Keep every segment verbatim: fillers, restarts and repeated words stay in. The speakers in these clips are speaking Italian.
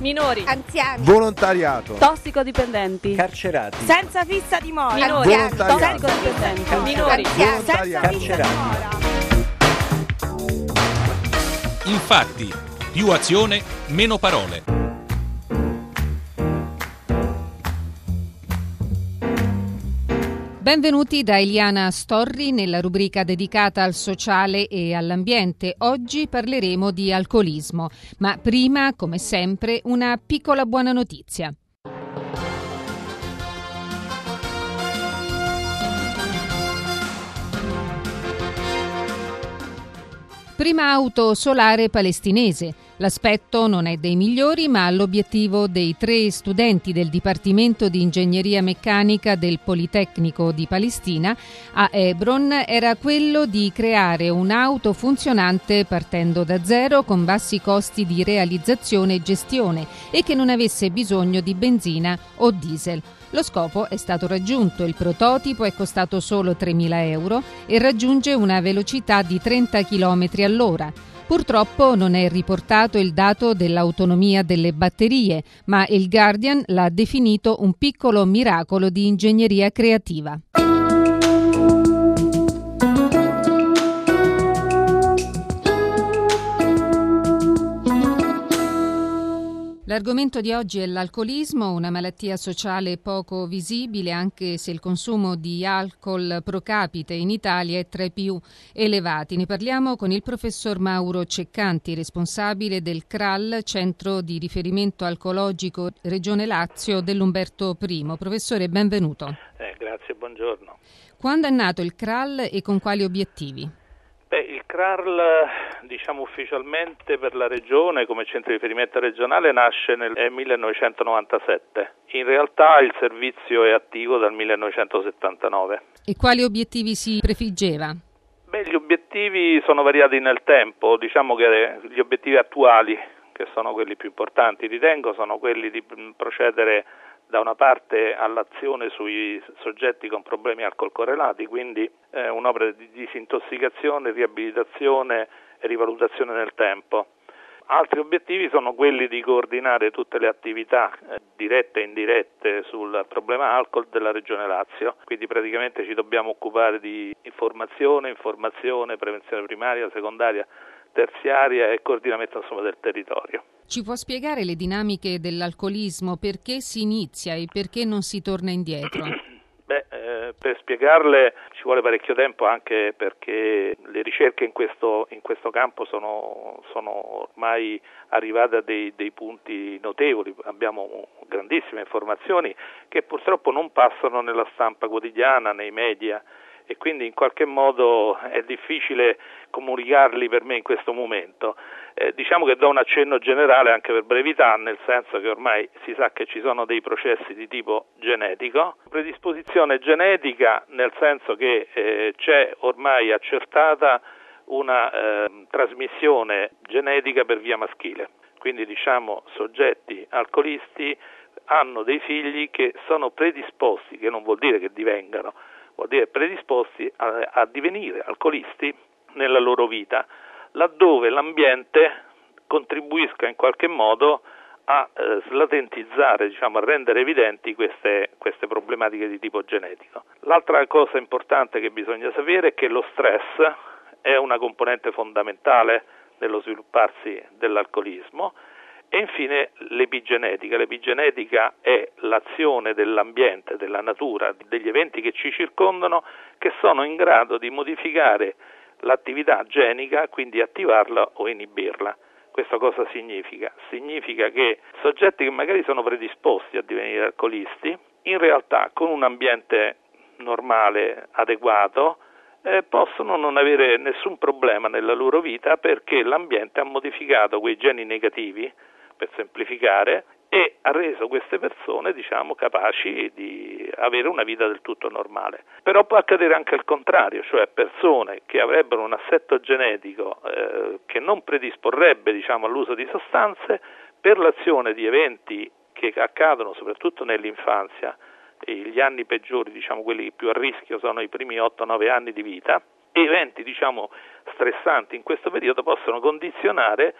minori, anziani, volontariato, tossicodipendenti, carcerati, senza fissa dimora, minori, volontariato, tossicodipendenti, minori, anziani, senza carcerati. fissa dimora. Infatti, più azione, meno parole. Benvenuti da Eliana Storri nella rubrica dedicata al sociale e all'ambiente. Oggi parleremo di alcolismo, ma prima, come sempre, una piccola buona notizia. Prima auto solare palestinese. L'aspetto non è dei migliori, ma l'obiettivo dei tre studenti del Dipartimento di Ingegneria Meccanica del Politecnico di Palestina a Hebron era quello di creare un'auto funzionante partendo da zero con bassi costi di realizzazione e gestione e che non avesse bisogno di benzina o diesel. Lo scopo è stato raggiunto, il prototipo è costato solo tremila euro e raggiunge una velocità di trenta chilometri all'ora. Purtroppo non è riportato il dato dell'autonomia delle batterie, ma il Guardian l'ha definito un piccolo miracolo di ingegneria creativa. L'argomento di oggi è l'alcolismo, una malattia sociale poco visibile anche se il consumo di alcol pro capite in Italia è tra i più elevati. Ne parliamo con il professor Mauro Ceccanti, responsabile del C R A L, Centro di Riferimento Alcologico Regione Lazio dell'Umberto I. Professore, benvenuto. Eh, grazie, buongiorno. Quando è nato il C R A L e con quali obiettivi? Beh, il C R A L, diciamo ufficialmente per la regione come centro di riferimento regionale, nasce nel millenovecentonovantasette. In realtà il servizio è attivo dal millenovecentosettantanove. E quali obiettivi si prefiggeva? Beh, gli obiettivi sono variati nel tempo. Diciamo che gli obiettivi attuali, che sono quelli più importanti, ritengo, sono quelli di procedere da una parte all'azione sui soggetti con problemi alcol correlati, quindi eh, un'opera di disintossicazione, riabilitazione e rivalutazione nel tempo. Altri obiettivi sono quelli di coordinare tutte le attività eh, dirette e indirette sul problema alcol della Regione Lazio, quindi praticamente ci dobbiamo occupare di informazione, informazione, prevenzione primaria, secondaria, terziaria e coordinamento insomma del territorio. Ci può spiegare le dinamiche dell'alcolismo, perché si inizia e perché non si torna indietro? Beh, eh, per spiegarle ci vuole parecchio tempo, anche perché le ricerche in questo, in questo campo sono, sono ormai arrivate a dei, dei punti notevoli. Abbiamo grandissime informazioni che purtroppo non passano nella stampa quotidiana, nei media, e quindi in qualche modo è difficile comunicarli per me in questo momento. Eh, diciamo che do un accenno generale anche per brevità, nel senso che ormai si sa che ci sono dei processi di tipo genetico, predisposizione genetica nel senso che eh, c'è ormai accertata una eh, trasmissione genetica per via maschile, quindi diciamo soggetti alcolisti hanno dei figli che sono predisposti, che non vuol dire che divengano, vuol dire predisposti a, a divenire alcolisti nella loro vita, laddove l'ambiente contribuisca in qualche modo a eh, slatentizzare, diciamo, a rendere evidenti queste, queste problematiche di tipo genetico. L'altra cosa importante che bisogna sapere è che lo stress è una componente fondamentale nello svilupparsi dell'alcolismo. E infine l'epigenetica. L'epigenetica è l'azione dell'ambiente, della natura, degli eventi che ci circondano, che sono in grado di modificare l'attività genica, quindi attivarla o inibirla. Questo cosa significa? Significa che soggetti che magari sono predisposti a divenire alcolisti, in realtà con un ambiente normale, adeguato, eh, possono non avere nessun problema nella loro vita, perché l'ambiente ha modificato quei geni negativi, per semplificare, e ha reso queste persone, diciamo, capaci di avere una vita del tutto normale. Però può accadere anche il contrario, cioè persone che avrebbero un assetto genetico eh, che non predisporrebbe, diciamo, all'uso di sostanze, per l'azione di eventi che accadono soprattutto nell'infanzia, e gli anni peggiori, diciamo quelli più a rischio, sono i primi otto nove anni di vita, e eventi, diciamo, stressanti in questo periodo possono condizionare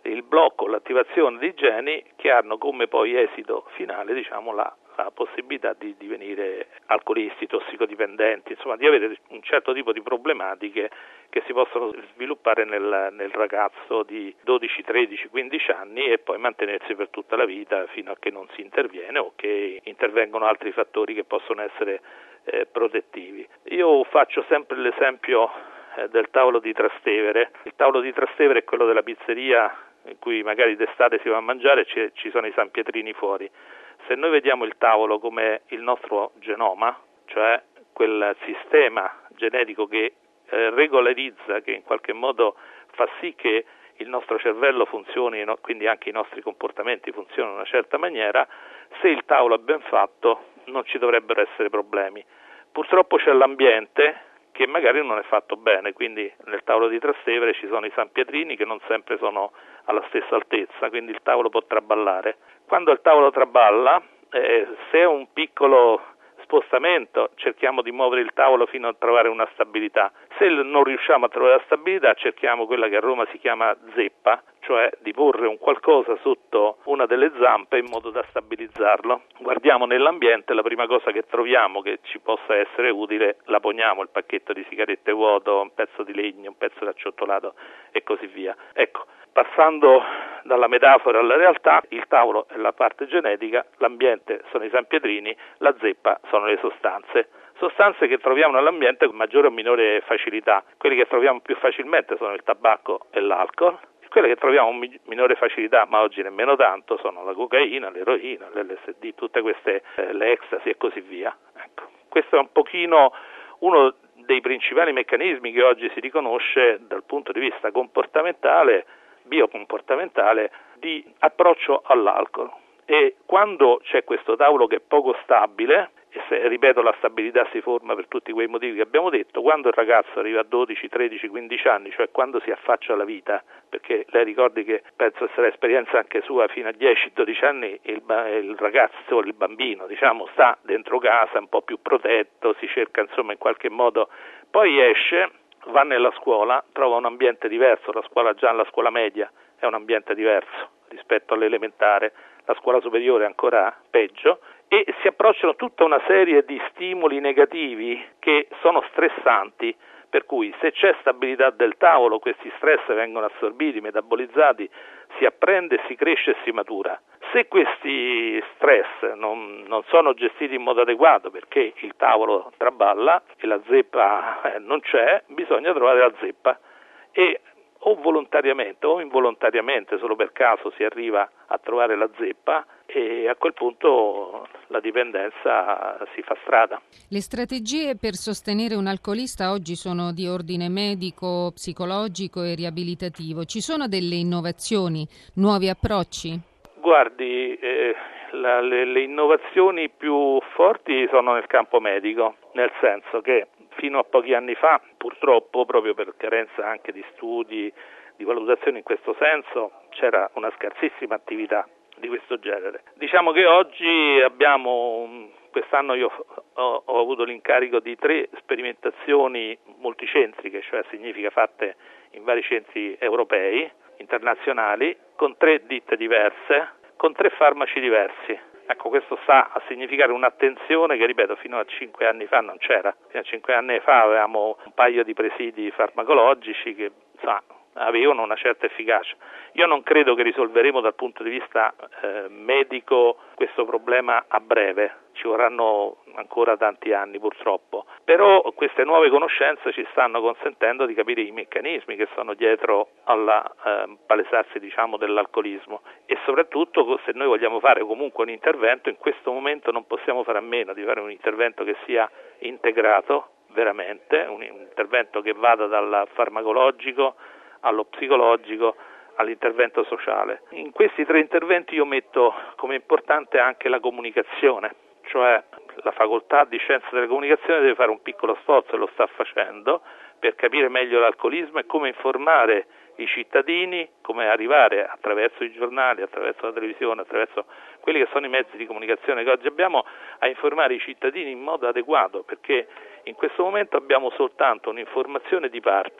il blocco, l'attivazione di geni che hanno come poi esito finale, diciamo, la, la possibilità di divenire alcolisti, tossicodipendenti, insomma di avere un certo tipo di problematiche che si possono sviluppare nel, nel ragazzo di dodici, tredici, quindici anni e poi mantenersi per tutta la vita fino a che non si interviene o che intervengono altri fattori che possono essere eh, protettivi. Io faccio sempre l'esempio eh, del tavolo di Trastevere. Il tavolo di Trastevere è quello della pizzeria in cui magari d'estate si va a mangiare e ci, ci sono i sanpietrini fuori. Se noi vediamo il tavolo come il nostro genoma, cioè quel sistema genetico che eh, regolarizza, che in qualche modo fa sì che il nostro cervello funzioni, no, quindi anche i nostri comportamenti funzionano in una certa maniera, se il tavolo è ben fatto non ci dovrebbero essere problemi. Purtroppo c'è l'ambiente che magari non è fatto bene, quindi nel tavolo di Trastevere ci sono i sanpietrini che non sempre sono alla stessa altezza, quindi il tavolo può traballare. Quando il tavolo traballa, eh, se è un piccolo spostamento cerchiamo di muovere il tavolo fino a trovare una stabilità. Se non riusciamo a trovare la stabilità cerchiamo quella che a Roma si chiama zeppa, cioè di porre un qualcosa sotto una delle zampe in modo da stabilizzarlo. Guardiamo nell'ambiente, la prima cosa che troviamo che ci possa essere utile la poniamo, il pacchetto di sigarette vuoto, un pezzo di legno, un pezzo di acciottolato e così via. Ecco, passando dalla metafora alla realtà, il tavolo è la parte genetica, l'ambiente sono i sanpietrini, la zeppa sono le sostanze. Sostanze che troviamo nell'ambiente con maggiore o minore facilità. Quelli che troviamo più facilmente sono il tabacco e l'alcol. Quelle che troviamo con minore facilità, ma oggi nemmeno tanto, sono la cocaina, l'eroina, l'L S D, tutte queste, eh, le ecstasy e così via. Ecco, questo è un pochino uno dei principali meccanismi che oggi si riconosce dal punto di vista comportamentale, biocomportamentale, di approccio all'alcol. E quando c'è questo tavolo che è poco stabile, e se, ripeto, la stabilità si forma per tutti quei motivi che abbiamo detto, quando il ragazzo arriva a dodici, tredici, quindici anni, cioè quando si affaccia alla vita, perché lei ricordi che penso essere esperienza anche sua, fino a dieci dodici anni il, il ragazzo, il bambino, diciamo, sta dentro casa un po' più protetto, si cerca insomma in qualche modo, poi esce, va nella scuola, trova un ambiente diverso, la scuola già la scuola media è un ambiente diverso rispetto all'elementare, la scuola superiore è ancora peggio, e si approcciano tutta una serie di stimoli negativi che sono stressanti, per cui se c'è stabilità del tavolo questi stress vengono assorbiti, metabolizzati, si apprende, si cresce e si matura. Se questi stress non, non sono gestiti in modo adeguato perché il tavolo traballa e la zeppa eh, non c'è, bisogna trovare la zeppa e o volontariamente o involontariamente, solo per caso si arriva a trovare la zeppa e a quel punto la dipendenza si fa strada. Le strategie per sostenere un alcolista oggi sono di ordine medico, psicologico e riabilitativo. Ci sono delle innovazioni, nuovi approcci? Guardi, eh, la, le, le innovazioni più forti sono nel campo medico, nel senso che fino a pochi anni fa, purtroppo, proprio per carenza anche di studi, di valutazioni in questo senso, c'era una scarsissima attività di questo genere. Diciamo che oggi abbiamo, quest'anno io ho, ho avuto l'incarico di tre sperimentazioni multicentriche, cioè significa fatte in vari centri europei, internazionali, con tre ditte diverse, con tre farmaci diversi. Ecco, questo sta a significare un'attenzione che, ripeto, fino a cinque anni fa non c'era. Fino a cinque anni fa avevamo un paio di presidi farmacologici che sa, avevano una certa efficacia. Io non credo che risolveremo dal punto di vista eh, medico questo problema a breve, ci vorranno ancora tanti anni purtroppo, però queste nuove conoscenze ci stanno consentendo di capire i meccanismi che sono dietro al eh, palesarsi diciamo dell'alcolismo e soprattutto se noi vogliamo fare comunque un intervento, in questo momento non possiamo fare a meno di fare un intervento che sia integrato veramente, un intervento che vada dal farmacologico allo psicologico, all'intervento sociale. In questi tre interventi io metto come importante anche la comunicazione, cioè la facoltà di scienza della comunicazione deve fare un piccolo sforzo e lo sta facendo per capire meglio l'alcolismo e come informare i cittadini, come arrivare attraverso i giornali, attraverso la televisione, attraverso quelli che sono i mezzi di comunicazione che oggi abbiamo, a informare i cittadini in modo adeguato, perché in questo momento abbiamo soltanto un'informazione di parte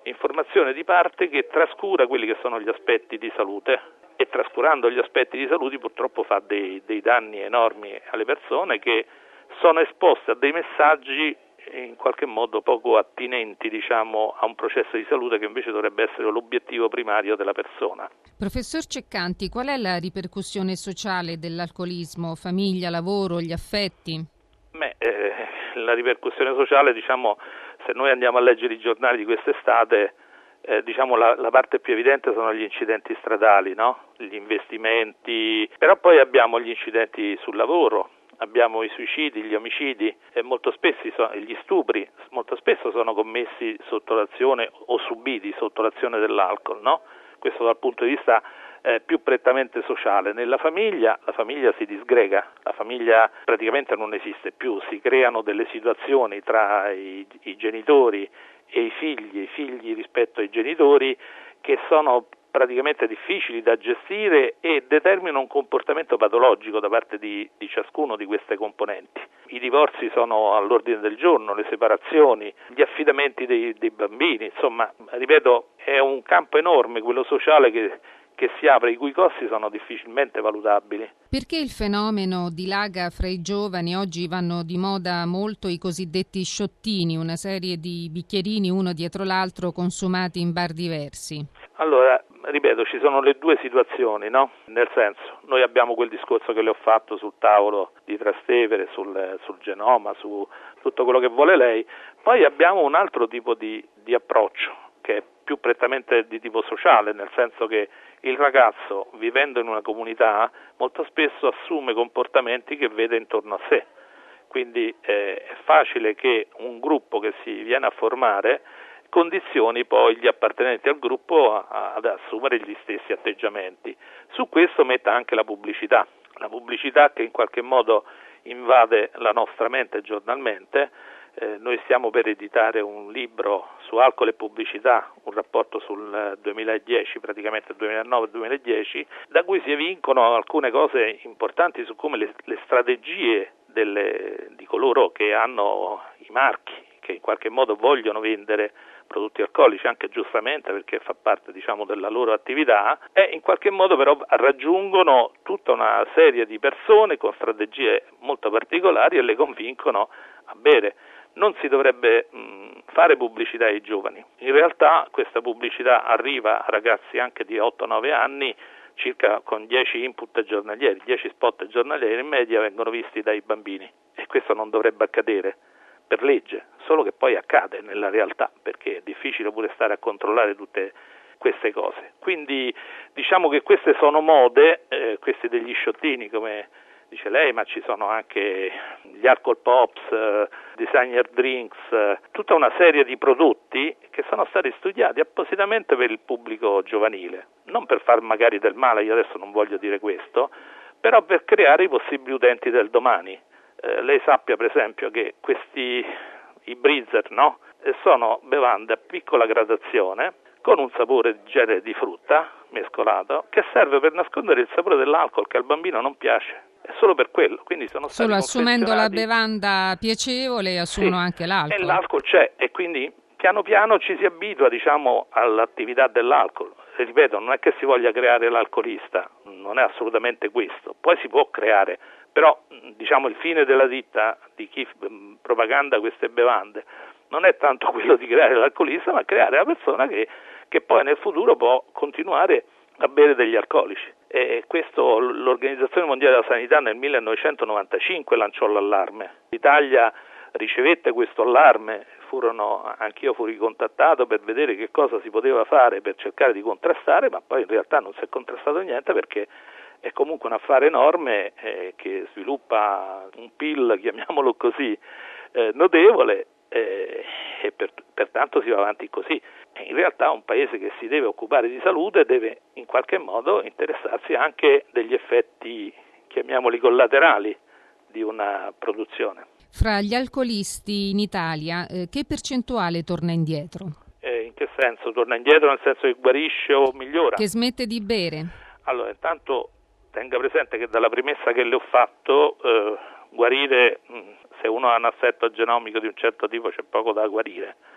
informazione di parte che trascura quelli che sono gli aspetti di salute, e trascurando gli aspetti di salute purtroppo fa dei, dei danni enormi alle persone che sono esposte a dei messaggi in qualche modo poco attinenti, diciamo, a un processo di salute che invece dovrebbe essere l'obiettivo primario della persona. Professor Ceccanti, qual è la ripercussione sociale dell'alcolismo? Famiglia, lavoro, gli affetti? Beh, eh, la ripercussione sociale, diciamo, se noi andiamo a leggere i giornali di quest'estate, eh, diciamo la, la parte più evidente sono gli incidenti stradali, no? Gli investimenti, però poi abbiamo gli incidenti sul lavoro, abbiamo i suicidi, gli omicidi e molto spesso gli stupri, molto spesso sono commessi sotto l'azione o subiti sotto l'azione dell'alcol, no? Questo dal punto di vista eh, più prettamente sociale. Nella famiglia, la famiglia si disgrega, la famiglia praticamente non esiste più, si creano delle situazioni tra i, i genitori e i figli, i figli rispetto ai genitori che sono praticamente difficili da gestire e determinano un comportamento patologico da parte di, di ciascuno di queste componenti. I divorzi sono all'ordine del giorno, le separazioni, gli affidamenti dei, dei bambini, insomma, ripeto, è un campo enorme quello sociale che, che si apre, i cui costi sono difficilmente valutabili. Perché il fenomeno dilaga fra i giovani? Oggi vanno di moda molto i cosiddetti sciottini, una serie di bicchierini uno dietro l'altro consumati in bar diversi. Allora, ripeto, ci sono le due situazioni, no? Nel senso, noi abbiamo quel discorso che le ho fatto sul tavolo di Trastevere, sul, sul genoma, su tutto quello che vuole lei, poi abbiamo un altro tipo di, di approccio che è più prettamente di tipo sociale, nel senso che il ragazzo, vivendo in una comunità, molto spesso assume comportamenti che vede intorno a sé, quindi eh, è facile che un gruppo che si viene a formare condizioni poi gli appartenenti al gruppo a, a, ad assumere gli stessi atteggiamenti. Su questo metta anche la pubblicità, la pubblicità che in qualche modo invade la nostra mente giornalmente. Eh, noi stiamo per editare un libro su alcol e pubblicità, un rapporto sul duemiladieci, praticamente duemilanove duemiladieci, da cui si evincono alcune cose importanti su come le, le strategie delle, di coloro che hanno i marchi, che in qualche modo vogliono vendere prodotti alcolici, anche giustamente perché fa parte, diciamo, della loro attività, e in qualche modo però raggiungono tutta una serie di persone con strategie molto particolari e le convincono a bere. Non si dovrebbe mh, fare pubblicità ai giovani. In realtà questa pubblicità arriva a ragazzi anche di otto nove anni, circa con dieci input giornalieri, dieci spot giornalieri in media vengono visti dai bambini, e questo non dovrebbe accadere per legge, solo che poi accade nella realtà, perché è difficile pure stare a controllare tutte queste cose. Quindi diciamo che queste sono mode, eh, questi degli sciottini come dice lei, ma ci sono anche gli alcol pops, eh, designer drinks, eh, tutta una serie di prodotti che sono stati studiati appositamente per il pubblico giovanile, non per far magari del male, io adesso non voglio dire questo, però per creare i possibili utenti del domani. Eh, lei sappia per esempio che questi, i Breezer, no? Sono bevande a piccola gradazione con un sapore di genere di frutta mescolato che serve per nascondere il sapore dell'alcol che al bambino non piace, è solo per quello, quindi sono stati solo assumendo la bevanda piacevole assumono sì, anche l'alcol. E l'alcol c'è, e quindi piano piano ci si abitua, diciamo, all'attività dell'alcol. E ripeto, non è che si voglia creare l'alcolista, non è assolutamente questo, poi si può creare, però diciamo il fine della ditta di chi propaganda queste bevande non è tanto quello di creare l'alcolista, ma creare la persona che, che poi nel futuro può continuare a bere degli alcolici. E questo l'Organizzazione Mondiale della Sanità nel millenovecentonovantacinque lanciò l'allarme. L'Italia ricevette questo allarme, furono, anch'io fui contattato per vedere che cosa si poteva fare per cercare di contrastare, ma poi in realtà non si è contrastato niente, perché è comunque un affare enorme eh, che sviluppa un P I L, chiamiamolo così, eh, notevole, eh, e per, pertanto si va avanti così. E in realtà un paese che si deve occupare di salute deve in qualche modo interessarsi anche degli effetti, chiamiamoli collaterali, di una produzione. Fra gli alcolisti in Italia, eh, che percentuale torna indietro? Eh, in che senso? Torna indietro nel senso che guarisce o migliora? Che smette di bere? Allora, intanto tenga presente che dalla premessa che le ho fatto, eh, guarire, mh, se uno ha un assetto genomico di un certo tipo c'è poco da guarire.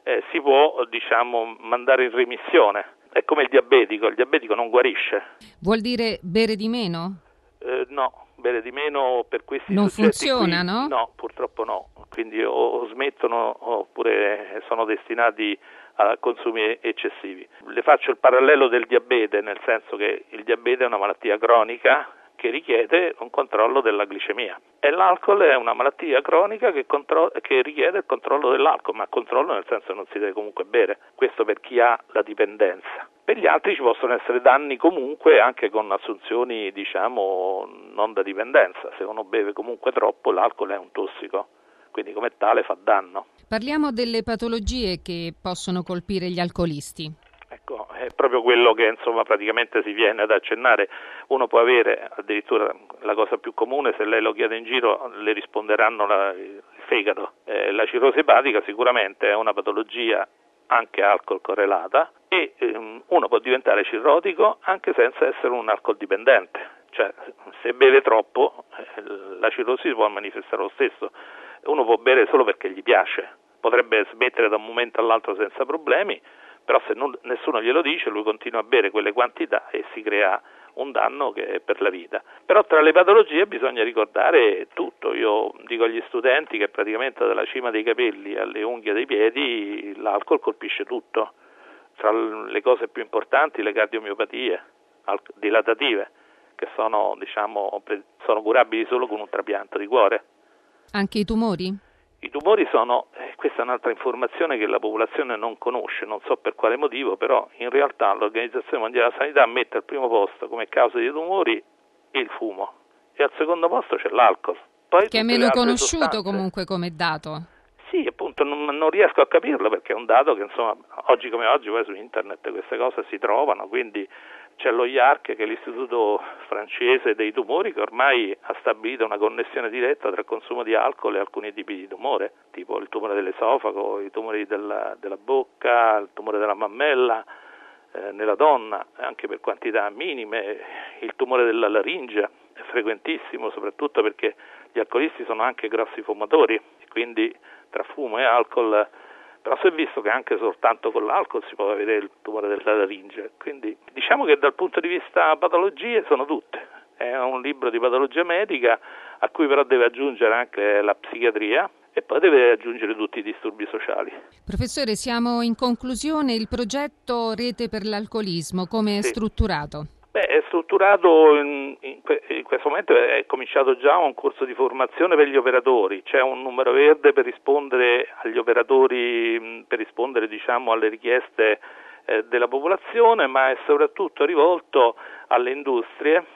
eh, si può diciamo mandare in remissione. È come il diabetico, il diabetico non guarisce. Vuol dire bere di meno? Eh, no, bere di meno per questi non soggetti funziona, qui, no? No, purtroppo no. Quindi o, o smettono oppure sono destinati a consumi eccessivi. Le faccio il parallelo del diabete, nel senso che il diabete è una malattia cronica che richiede un controllo della glicemia e l'alcol è una malattia cronica che, contro- che richiede il controllo dell'alcol, ma controllo nel senso che non si deve comunque bere, questo per chi ha la dipendenza. Per gli altri ci possono essere danni comunque anche con assunzioni diciamo non da dipendenza, se uno beve comunque troppo l'alcol è un tossico, quindi come tale fa danno. Parliamo delle patologie che possono colpire gli alcolisti. Ecco, è proprio quello che insomma praticamente si viene ad accennare. Uno può avere addirittura la cosa più comune, se lei lo chiede in giro le risponderanno la, il fegato. Eh, la cirrosi epatica sicuramente è una patologia anche alcol correlata e ehm, uno può diventare cirrotico anche senza essere un alcol dipendente. Cioè se beve troppo eh, la cirrosi si può manifestare lo stesso. Uno può bere solo perché gli piace, potrebbe smettere da un momento all'altro senza problemi, però se non, nessuno glielo dice lui continua a bere quelle quantità e si crea un danno che è per la vita. Però tra le patologie bisogna ricordare tutto. Io dico agli studenti che praticamente dalla cima dei capelli alle unghie dei piedi l'alcol colpisce tutto. Tra le cose più importanti le cardiomiopatie dilatative che sono diciamo sono curabili solo con un trapianto di cuore. Anche i tumori? I tumori sono, eh, questa è un'altra informazione che la popolazione non conosce, non so per quale motivo, però in realtà l'Organizzazione Mondiale della Sanità mette al primo posto come causa di tumori il fumo e al secondo posto c'è l'alcol. Poi che è meno conosciuto sostanze. Comunque come dato. Sì, appunto non, non riesco a capirlo perché è un dato che insomma oggi come oggi poi su internet queste cose si trovano, quindi c'è lo I A R C che è l'istituto francese dei tumori che ormai ha stabilito una connessione diretta tra il consumo di alcol e alcuni tipi di tumore, tipo il tumore dell'esofago, i tumori della, della bocca, il tumore della mammella eh, nella donna, anche per quantità minime, il tumore della laringe è frequentissimo, soprattutto perché gli alcolisti sono anche grossi fumatori, quindi tra fumo e alcol. Però si è visto che anche soltanto con l'alcol si può avere il tumore della laringe, quindi diciamo che dal punto di vista patologie sono tutte. È un libro di patologia medica a cui però deve aggiungere anche la psichiatria e poi deve aggiungere tutti i disturbi sociali. Professore, siamo in conclusione. Il progetto Rete per l'Alcolismo, come è Sì. strutturato? Beh, è strutturato in, in, in questo momento è cominciato già un corso di formazione per gli operatori, c'è un numero verde per rispondere agli operatori, per rispondere diciamo alle richieste eh, della popolazione, ma è soprattutto rivolto alle industrie,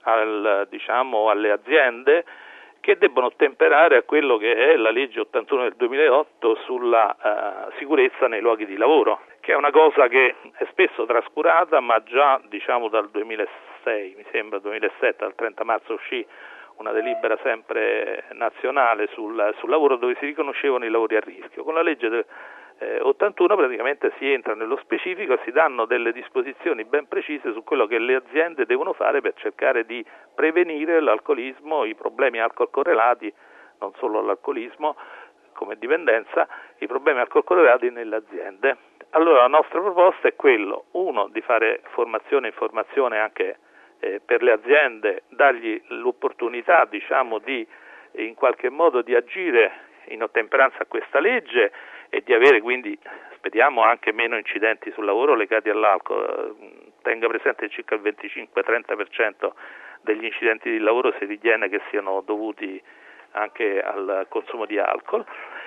al, diciamo alle aziende che debbono ottemperare a quello che è la legge ottantuno del duemilaotto sulla uh, sicurezza nei luoghi di lavoro, che è una cosa che è spesso trascurata, ma già diciamo dal duemilasei, mi sembra duemilasette, dal trenta marzo uscì una delibera sempre nazionale sul, sul lavoro dove si riconoscevano i lavori a rischio. Con la legge del eh, ottantuno praticamente si entra nello specifico e si danno delle disposizioni ben precise su quello che le aziende devono fare per cercare di prevenire l'alcolismo, i problemi alcol correlati, non solo l'alcolismo come dipendenza, i problemi alcol correlati nelle aziende. Allora la nostra proposta è quello, uno, di fare formazione e informazione anche eh, per le aziende, dargli l'opportunità diciamo di in qualche modo di agire in ottemperanza a questa legge e di avere quindi, speriamo, anche meno incidenti sul lavoro legati all'alcol. Tenga presente che circa il venticinque trenta per cento degli incidenti di lavoro si ritiene che siano dovuti anche al consumo di alcol,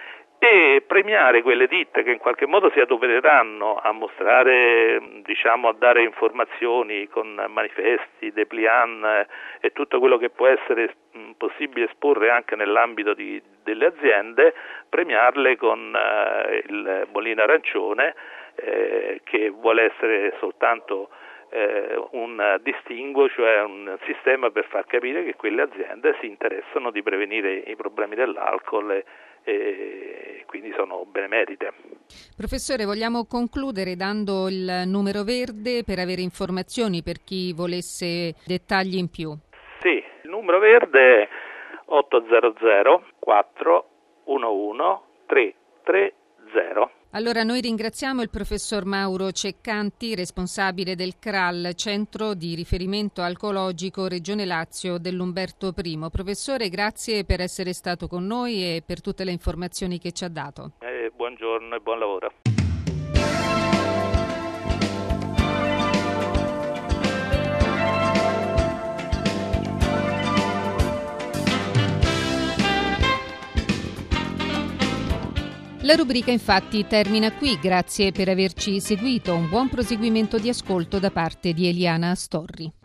e premiare quelle ditte che in qualche modo si adopereranno a mostrare, diciamo, a dare informazioni con manifesti, dépliant e tutto quello che può essere possibile esporre anche nell'ambito di, delle aziende, premiarle con eh, il bollino arancione eh, che vuole essere soltanto eh, un distinguo, cioè un sistema per far capire che quelle aziende si interessano di prevenire i problemi dell'alcol e, e quindi sono benemerite. Professore, vogliamo concludere dando il numero verde per avere informazioni per chi volesse dettagli in più. Sì, il numero verde è otto zero zero quattro uno uno tre tre zero. Allora noi ringraziamo il professor Mauro Ceccanti, responsabile del C R A L, Centro di Riferimento Alcologico Regione Lazio dell'Umberto I. Professore, grazie per essere stato con noi e per tutte le informazioni che ci ha dato. Eh, buongiorno e buon lavoro. La rubrica infatti termina qui, grazie per averci seguito, un buon proseguimento di ascolto da parte di Eliana Astorri.